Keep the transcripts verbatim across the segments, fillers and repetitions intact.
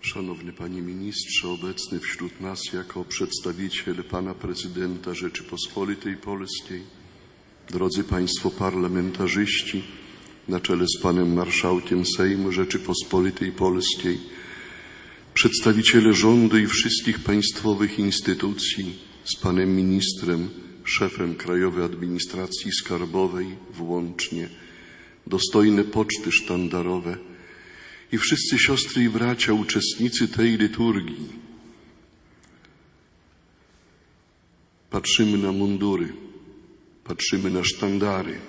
Szanowny Panie Ministrze, obecny wśród nas jako przedstawiciel Pana Prezydenta Rzeczypospolitej Polskiej, drodzy Państwo parlamentarzyści, na czele z Panem Marszałkiem Sejmu Rzeczypospolitej Polskiej, przedstawiciele rządu i wszystkich państwowych instytucji, z Panem Ministrem, szefem Krajowej Administracji Skarbowej włącznie, dostojne poczty sztandarowe i wszyscy siostry i bracia, uczestnicy tej liturgii. Patrzymy na mundury, patrzymy na sztandary,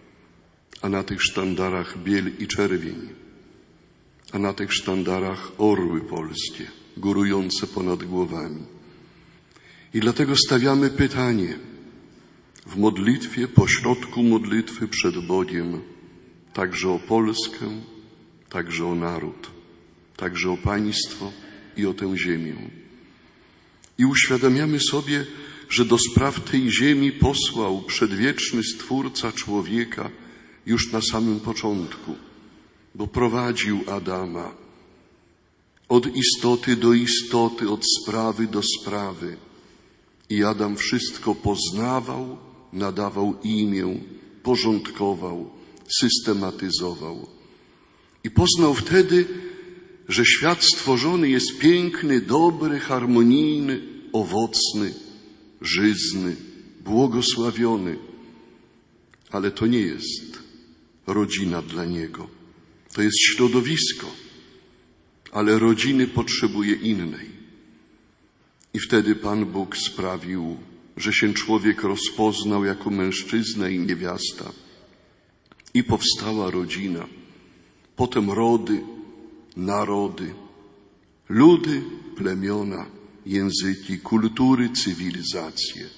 a na tych sztandarach biel i czerwień, a na tych sztandarach orły polskie, górujące ponad głowami. I dlatego stawiamy pytanie w modlitwie, pośrodku modlitwy przed Bogiem, także o Polskę, także o naród, także o państwo i o tę ziemię. I uświadamiamy sobie, że do spraw tej ziemi posłał przedwieczny Stwórca człowieka już na samym początku, bo prowadził Adama od istoty do istoty, od sprawy do sprawy. I Adam wszystko poznawał, nadawał imię, porządkował, systematyzował. I poznał wtedy, że świat stworzony jest piękny, dobry, harmonijny, owocny, żyzny, błogosławiony. Ale to nie jest rodzina dla niego. To jest środowisko, ale rodziny potrzebuje innej. I wtedy Pan Bóg sprawił, że się człowiek rozpoznał jako mężczyzna i niewiasta. I powstała rodzina. Potem rody, narody, ludy, plemiona, języki, kultury, cywilizacje.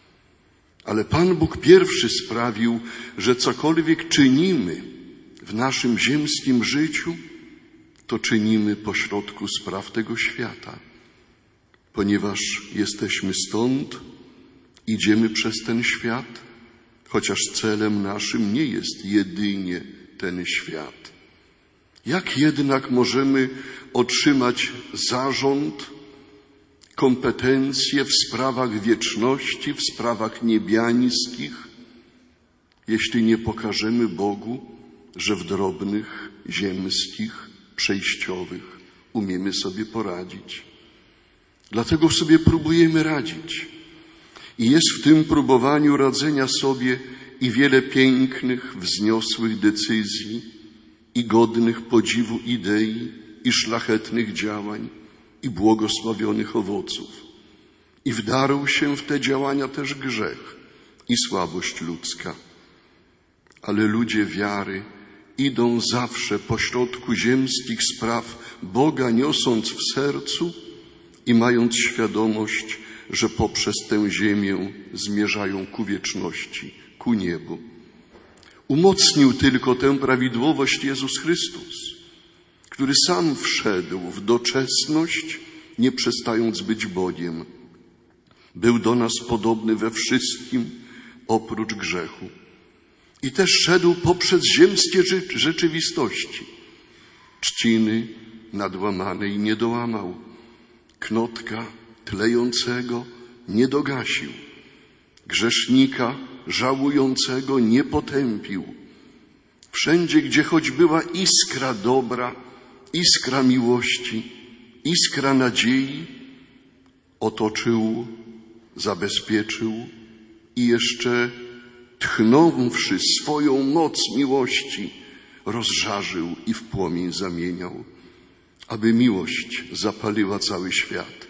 Ale Pan Bóg pierwszy sprawił, że cokolwiek czynimy w naszym ziemskim życiu, to czynimy pośrodku spraw tego świata. Ponieważ jesteśmy stąd, idziemy przez ten świat, chociaż celem naszym nie jest jedynie ten świat. Jak jednak możemy otrzymać zarząd, kompetencje w sprawach wieczności, w sprawach niebiańskich, jeśli nie pokażemy Bogu, że w drobnych, ziemskich, przejściowych umiemy sobie poradzić? Dlatego sobie próbujemy radzić. I jest w tym próbowaniu radzenia sobie i wiele pięknych, wzniosłych decyzji, i godnych podziwu idei, i szlachetnych działań, i błogosławionych owoców. I wdarł się w te działania też grzech i słabość ludzka. Ale ludzie wiary idą zawsze pośrodku ziemskich spraw, Boga niosąc w sercu i mając świadomość, że poprzez tę ziemię zmierzają ku wieczności, ku niebu. Umocnił tylko tę prawidłowość Jezus Chrystus, który sam wszedł w doczesność, nie przestając być Bogiem. Był do nas podobny we wszystkim, oprócz grzechu. I też szedł poprzez ziemskie rzeczywistości. Trzciny nadłamanej nie dołamał, knotka tlejącego nie dogasił, grzesznika żałującego nie potępił. Wszędzie, gdzie choć była iskra dobra, iskra miłości, iskra nadziei, otoczył, zabezpieczył i jeszcze tchnąwszy swoją moc miłości, rozżarzył i w płomień zamieniał, aby miłość zapaliła cały świat.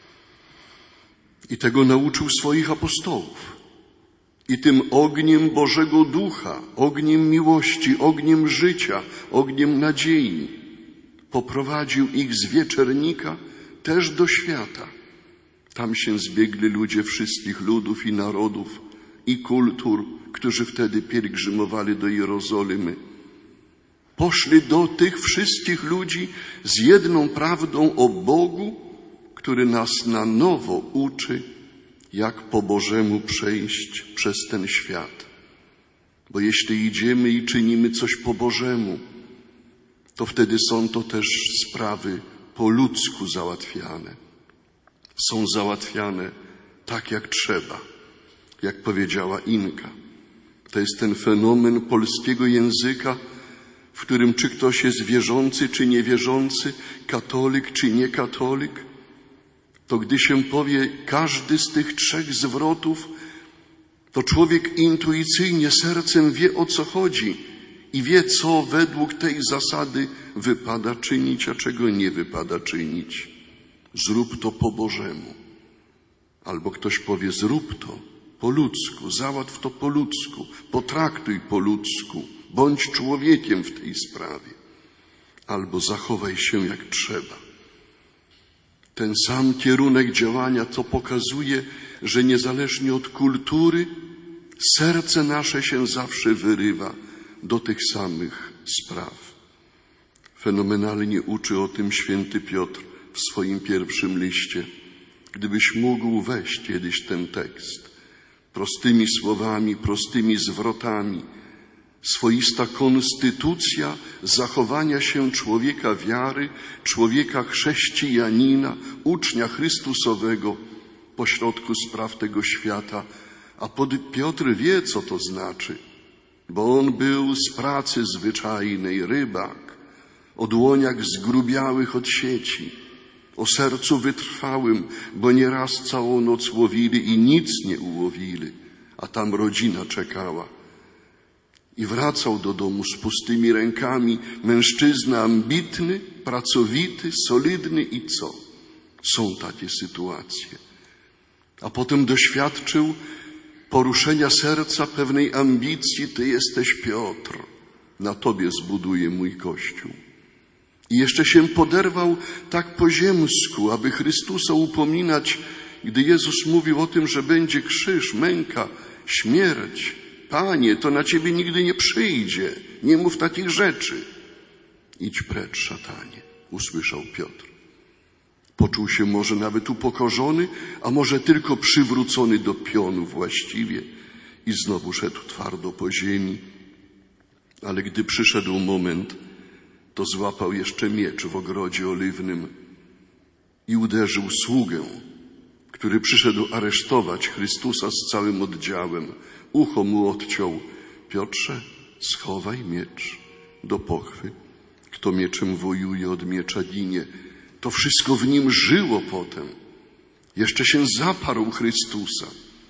I tego nauczył swoich apostołów. I tym ogniem Bożego Ducha, ogniem miłości, ogniem życia, ogniem nadziei poprowadził ich z wieczernika też do świata. Tam się zbiegli ludzie wszystkich ludów i narodów i kultur, którzy wtedy pielgrzymowali do Jerozolimy. Poszli do tych wszystkich ludzi z jedną prawdą o Bogu, który nas na nowo uczy, jak po Bożemu przejść przez ten świat. Bo jeśli idziemy i czynimy coś po Bożemu, to wtedy są to też sprawy po ludzku załatwiane. Są załatwiane tak jak trzeba, jak powiedziała Inka. To jest ten fenomen polskiego języka, w którym czy ktoś jest wierzący, czy niewierzący, katolik, czy niekatolik, to gdy się powie każdy z tych trzech zwrotów, to człowiek intuicyjnie sercem wie, o co chodzi i wie, co według tej zasady wypada czynić, a czego nie wypada czynić. Zrób to po Bożemu. Albo ktoś powie, zrób to po ludzku, załatw to po ludzku, potraktuj po ludzku, bądź człowiekiem w tej sprawie. Albo zachowaj się jak trzeba. Ten sam kierunek działania to pokazuje, że niezależnie od kultury, serce nasze się zawsze wyrywa do tych samych spraw. Fenomenalnie uczy o tym święty Piotr w swoim pierwszym liście. Gdybyś mógł weźć kiedyś ten tekst prostymi słowami, prostymi zwrotami, swoista konstytucja zachowania się człowieka wiary, człowieka chrześcijanina, ucznia Chrystusowego pośrodku spraw tego świata. A Piotr wie, co to znaczy, bo on był z pracy zwyczajnej, rybak, o dłoniach zgrubiałych od sieci, o sercu wytrwałym, bo nieraz całą noc łowili i nic nie ułowili, a tam rodzina czekała. I wracał do domu z pustymi rękami, mężczyzna ambitny, pracowity, solidny i co? Są takie sytuacje. A potem doświadczył poruszenia serca pewnej ambicji. Ty jesteś Piotr, na tobie zbuduję mój Kościół. I jeszcze się poderwał tak po ziemsku, aby Chrystusa upominać, gdy Jezus mówił o tym, że będzie krzyż, męka, śmierć. Panie, to na ciebie nigdy nie przyjdzie. Nie mów takich rzeczy. Idź precz, szatanie, usłyszał Piotr. Poczuł się może nawet upokorzony, a może tylko przywrócony do pionu właściwie i znowu szedł twardo po ziemi. Ale gdy przyszedł moment, to złapał jeszcze miecz w ogrodzie oliwnym i uderzył sługę, który przyszedł aresztować Chrystusa z całym oddziałem. Ucho mu odciął. Piotrze, schowaj miecz do pochwy. Kto mieczem wojuje, od miecza ginie. To wszystko w nim żyło potem. Jeszcze się zaparł Chrystusa.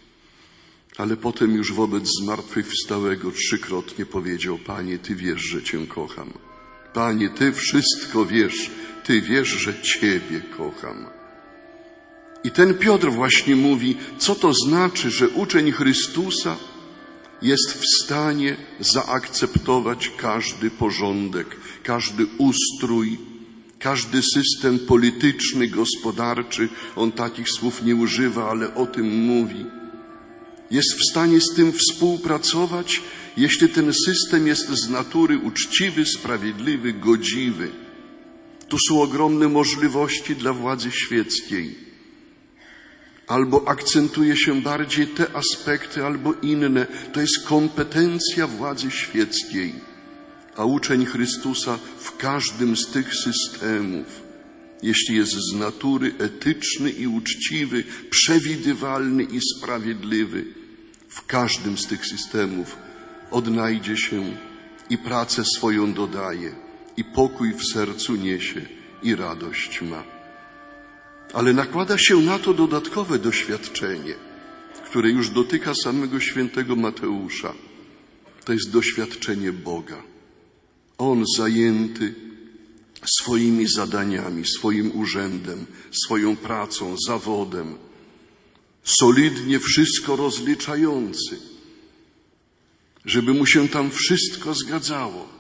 Ale potem już wobec zmartwychwstałego trzykrotnie powiedział: Panie, Ty wiesz, że Cię kocham. Panie, Ty wszystko wiesz. Ty wiesz, że Ciebie kocham. I ten Piotr właśnie mówi, co to znaczy, że uczeń Chrystusa jest w stanie zaakceptować każdy porządek, każdy ustrój, każdy system polityczny, gospodarczy. On takich słów nie używa, ale o tym mówi. Jest w stanie z tym współpracować, jeśli ten system jest z natury uczciwy, sprawiedliwy, godziwy. Tu są ogromne możliwości dla władzy świeckiej. Albo akcentuje się bardziej te aspekty, albo inne. To jest kompetencja władzy świeckiej. A uczeń Chrystusa w każdym z tych systemów, jeśli jest z natury etyczny i uczciwy, przewidywalny i sprawiedliwy, w każdym z tych systemów odnajdzie się i pracę swoją dodaje, i pokój w sercu niesie, i radość ma. Ale nakłada się na to dodatkowe doświadczenie, które już dotyka samego świętego Mateusza. To jest doświadczenie Boga. On zajęty swoimi zadaniami, swoim urzędem, swoją pracą, zawodem, solidnie wszystko rozliczający, żeby mu się tam wszystko zgadzało.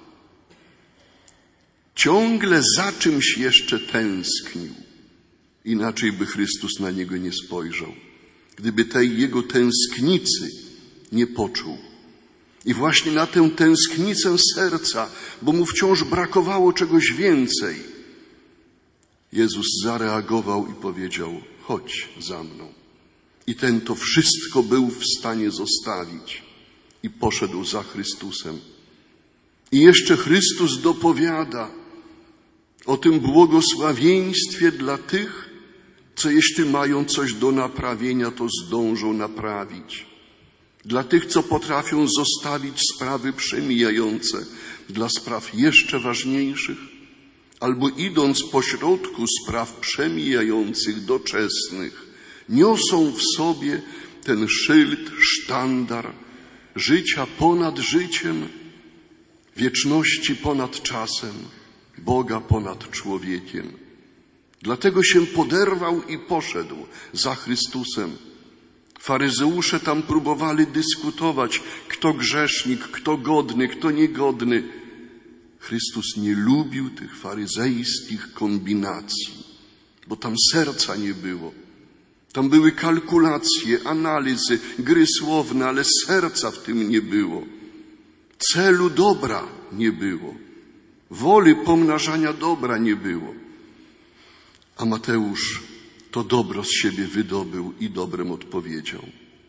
Ciągle za czymś jeszcze tęsknił. Inaczej by Chrystus na niego nie spojrzał. Gdyby tej jego tęsknicy nie poczuł. I właśnie na tę tęsknicę serca, bo mu wciąż brakowało czegoś więcej, Jezus zareagował i powiedział: chodź za mną. I ten to wszystko był w stanie zostawić i poszedł za Chrystusem. I jeszcze Chrystus dopowiada o tym błogosławieństwie dla tych, co jeśli mają coś do naprawienia, to zdążą naprawić. Dla tych, co potrafią zostawić sprawy przemijające dla spraw jeszcze ważniejszych, albo idąc pośrodku spraw przemijających, doczesnych, niosą w sobie ten szyld, sztandar życia ponad życiem, wieczności ponad czasem, Boga ponad człowiekiem. Dlatego się poderwał i poszedł za Chrystusem. Faryzeusze tam próbowali dyskutować, kto grzesznik, kto godny, kto niegodny. Chrystus nie lubił tych faryzejskich kombinacji, bo tam serca nie było. Tam były kalkulacje, analizy, gry słowne, ale serca w tym nie było. Celu dobra nie było. Woli pomnażania dobra nie było. A Mateusz to dobro z siebie wydobył i dobrem odpowiedział.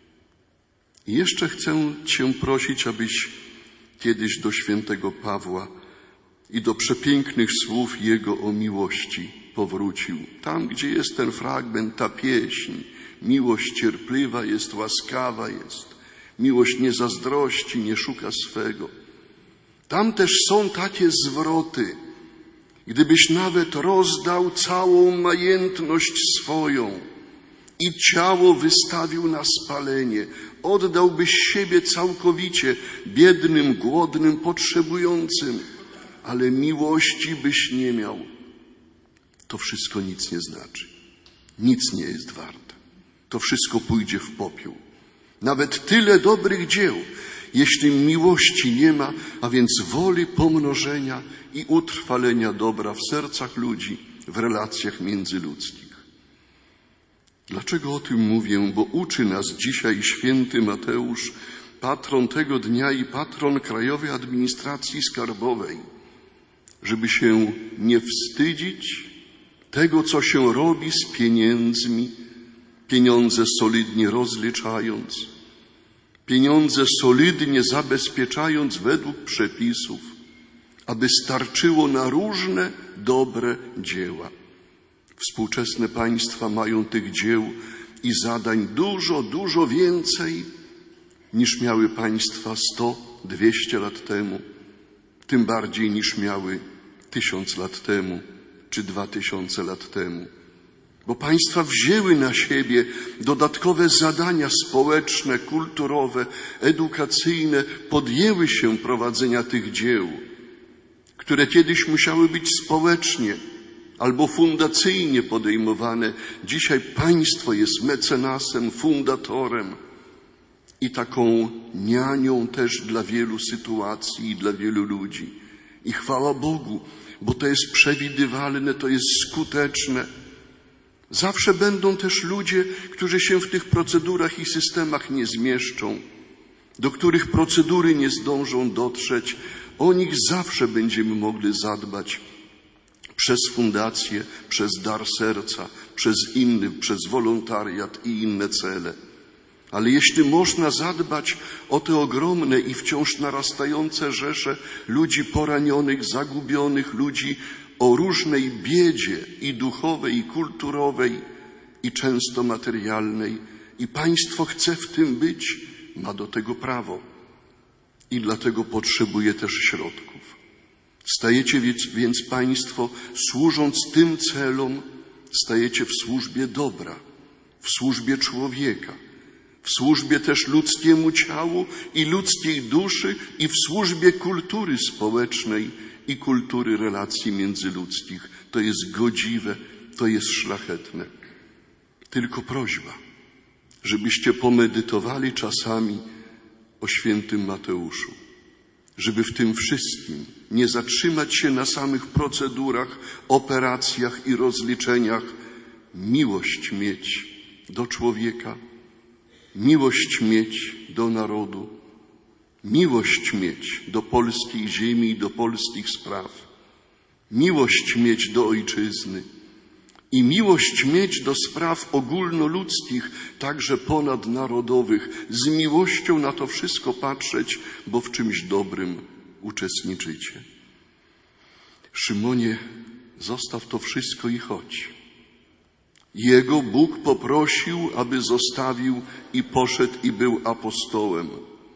I jeszcze chcę Cię prosić, abyś kiedyś do świętego Pawła i do przepięknych słów jego o miłości powrócił. Tam, gdzie jest ten fragment, ta pieśń. Miłość cierpliwa jest, łaskawa jest. Miłość nie zazdrości, nie szuka swego. Tam też są takie zwroty. Gdybyś nawet rozdał całą majętność swoją i ciało wystawił na spalenie, oddałbyś siebie całkowicie biednym, głodnym, potrzebującym, ale miłości byś nie miał, to wszystko nic nie znaczy. Nic nie jest warte. To wszystko pójdzie w popiół. Nawet tyle dobrych dzieł, jeśli miłości nie ma, a więc woli pomnożenia i utrwalenia dobra w sercach ludzi, w relacjach międzyludzkich. Dlaczego o tym mówię? Bo uczy nas dzisiaj święty Mateusz, patron tego dnia i patron Krajowej Administracji Skarbowej, żeby się nie wstydzić tego, co się robi z pieniędzmi, pieniądze solidnie rozliczając, pieniądze solidnie zabezpieczając według przepisów, aby starczyło na różne dobre dzieła. Współczesne państwa mają tych dzieł i zadań dużo, dużo więcej niż miały państwa sto, dwieście lat temu, tym bardziej niż miały tysiąc lat temu czy dwa tysiące lat temu. Bo państwa wzięły na siebie dodatkowe zadania społeczne, kulturowe, edukacyjne, podjęły się prowadzenia tych dzieł, które kiedyś musiały być społecznie albo fundacyjnie podejmowane. Dzisiaj państwo jest mecenasem, fundatorem i taką nianią też dla wielu sytuacji i dla wielu ludzi. I chwała Bogu, bo to jest przewidywalne, to jest skuteczne. Zawsze będą też ludzie, którzy się w tych procedurach i systemach nie zmieszczą, do których procedury nie zdążą dotrzeć. O nich zawsze będziemy mogli zadbać przez fundację, przez dar serca, przez inny, przez wolontariat i inne cele. Ale jeśli można zadbać o te ogromne i wciąż narastające rzesze ludzi poranionych, zagubionych, ludzi o różnej biedzie i duchowej, i kulturowej, i często materialnej, i państwo chce w tym być, ma do tego prawo i dlatego potrzebuje też środków. Stajecie więc, więc państwo, służąc tym celom, stajecie w służbie dobra, w służbie człowieka, w służbie też ludzkiemu ciału i ludzkiej duszy i w służbie kultury społecznej i kultury relacji międzyludzkich. To jest godziwe, to jest szlachetne. Tylko prośba, żebyście pomedytowali czasami o świętym Mateuszu, żeby w tym wszystkim nie zatrzymać się na samych procedurach, operacjach i rozliczeniach, miłość mieć do człowieka, miłość mieć do narodu, miłość mieć do polskiej ziemi i do polskich spraw, miłość mieć do ojczyzny i miłość mieć do spraw ogólnoludzkich, także ponadnarodowych, z miłością na to wszystko patrzeć, bo w czymś dobrym uczestniczycie. Szymonie, zostaw to wszystko i chodź. Jego Bóg poprosił, aby zostawił i poszedł i był apostołem.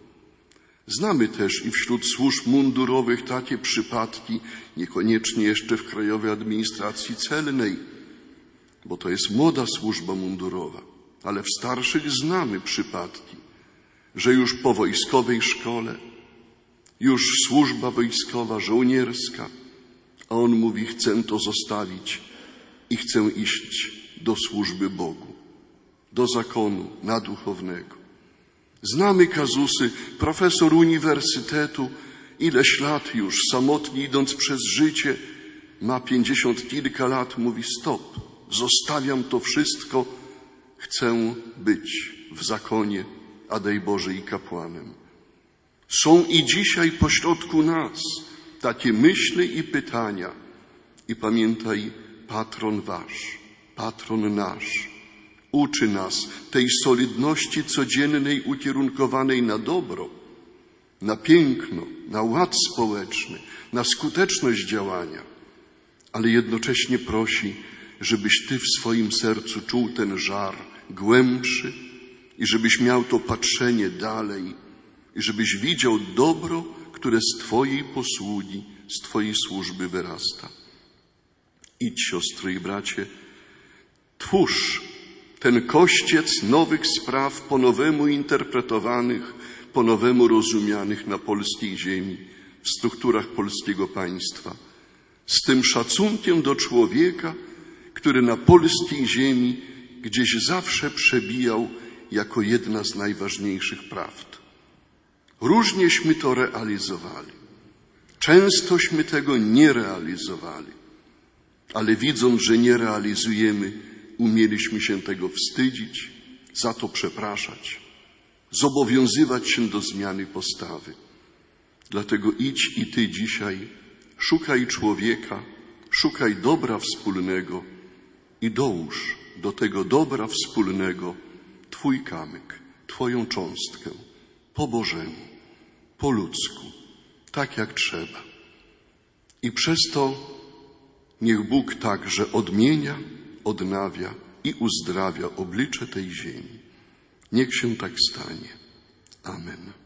Znamy też i wśród służb mundurowych takie przypadki, niekoniecznie jeszcze w Krajowej Administracji Celnej, bo to jest młoda służba mundurowa, ale w starszych znamy przypadki, że już po wojskowej szkole, już służba wojskowa, żołnierska, a on mówi, chcę to zostawić i chcę iść do służby Bogu, do zakonu naduchownego. Znamy kazusy, profesor uniwersytetu, ileś lat już, samotnie idąc przez życie, ma pięćdziesiąt kilka lat, mówi stop, zostawiam to wszystko, chcę być w zakonie, a daj Boże i kapłanem. Są i dzisiaj pośrodku nas takie myśli i pytania. I pamiętaj, patron wasz, patron nasz, uczy nas tej solidności codziennej ukierunkowanej na dobro, na piękno, na ład społeczny, na skuteczność działania, ale jednocześnie prosi, żebyś ty w swoim sercu czuł ten żar głębszy i żebyś miał to patrzenie dalej i żebyś widział dobro, które z twojej posługi, z twojej służby wyrasta. Idź, siostry i bracie, twórz ten kościec nowych spraw po nowemu interpretowanych, po nowemu rozumianych na polskiej ziemi, w strukturach polskiego państwa, z tym szacunkiem do człowieka, który na polskiej ziemi gdzieś zawsze przebijał jako jedna z najważniejszych prawd. Różnieśmy to realizowali. Częstośmy tego nie realizowali, ale widząc, że nie realizujemy, umieliśmy się tego wstydzić, za to przepraszać, zobowiązywać się do zmiany postawy. Dlatego idź i ty dzisiaj, szukaj człowieka, szukaj dobra wspólnego i dołóż do tego dobra wspólnego twój kamyk, twoją cząstkę, po Bożemu, po ludzku, tak jak trzeba. I przez to niech Bóg także odmienia, odnawia i uzdrawia oblicze tej ziemi. Niech się tak stanie. Amen.